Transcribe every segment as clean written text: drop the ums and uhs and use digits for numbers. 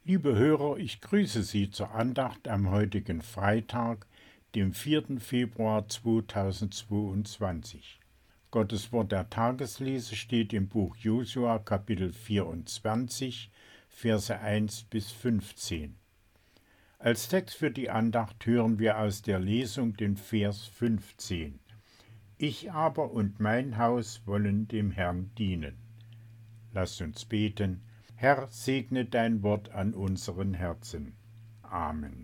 Liebe Hörer, ich grüße Sie zur Andacht am heutigen Freitag, dem 4. Februar 2022. Gottes Wort der Tageslese steht im Buch Josua, Kapitel 24, Verse 1 bis 15. Als Text für die Andacht hören wir aus der Lesung den Vers 15. Ich aber und mein Haus wollen dem Herrn dienen. Lasst uns beten. Herr, segne dein Wort an unseren Herzen. Amen.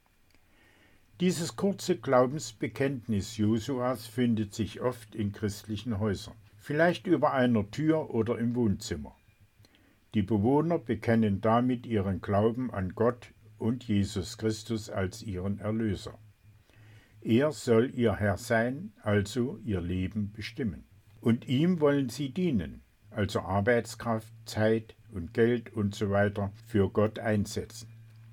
Dieses kurze Glaubensbekenntnis Josuas findet sich oft in christlichen Häusern, vielleicht über einer Tür oder im Wohnzimmer. Die Bewohner bekennen damit ihren Glauben an Gott und Jesus Christus als ihren Erlöser. Er soll ihr Herr sein, also ihr Leben bestimmen. Und ihm wollen sie dienen, also Arbeitskraft, Zeit und Geld usw. für Gott einsetzen.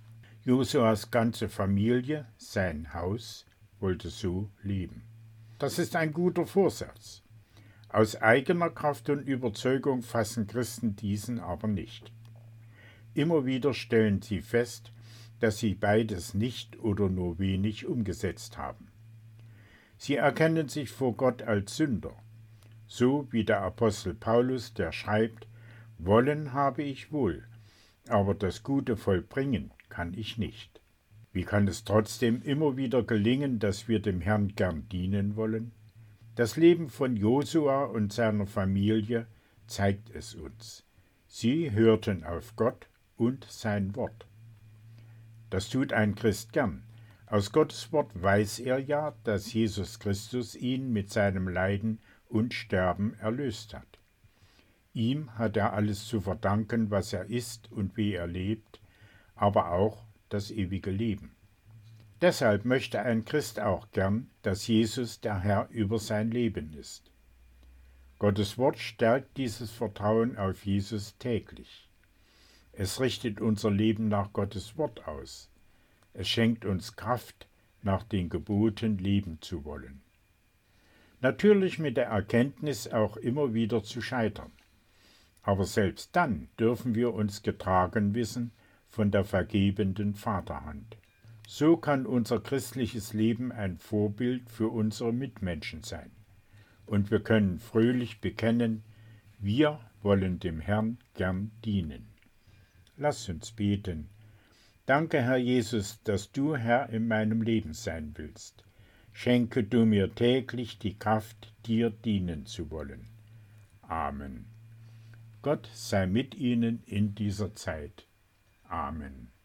Josuas ganze Familie, sein Haus, wollte so leben. Das ist ein guter Vorsatz. Aus eigener Kraft und Überzeugung fassen Christen diesen aber nicht. Immer wieder stellen sie fest, dass sie beides nicht oder nur wenig umgesetzt haben. Sie erkennen sich vor Gott als Sünder, so wie der Apostel Paulus, der schreibt: Wollen habe ich wohl, aber das Gute vollbringen kann ich nicht. Wie kann es trotzdem immer wieder gelingen, dass wir dem Herrn gern dienen wollen? Das Leben von Josua und seiner Familie zeigt es uns. Sie hörten auf Gott und sein Wort. Das tut ein Christ gern. Aus Gottes Wort weiß er ja, dass Jesus Christus ihn mit seinem Leiden und Sterben erlöst hat. Ihm hat er alles zu verdanken, was er ist und wie er lebt, aber auch das ewige Leben. Deshalb möchte ein Christ auch gern, dass Jesus der Herr über sein Leben ist. Gottes Wort stärkt dieses Vertrauen auf Jesus täglich. Es richtet unser Leben nach Gottes Wort aus. Es schenkt uns Kraft, nach den Geboten leben zu wollen. Natürlich mit der Erkenntnis, auch immer wieder zu scheitern. Aber selbst dann dürfen wir uns getragen wissen von der vergebenden Vaterhand. So kann unser christliches Leben ein Vorbild für unsere Mitmenschen sein. Und wir können fröhlich bekennen, wir wollen dem Herrn gern dienen. Lass uns beten. Danke, Herr Jesus, dass du Herr in meinem Leben sein willst. Schenke du mir täglich die Kraft, dir dienen zu wollen. Amen. Gott sei mit Ihnen in dieser Zeit. Amen.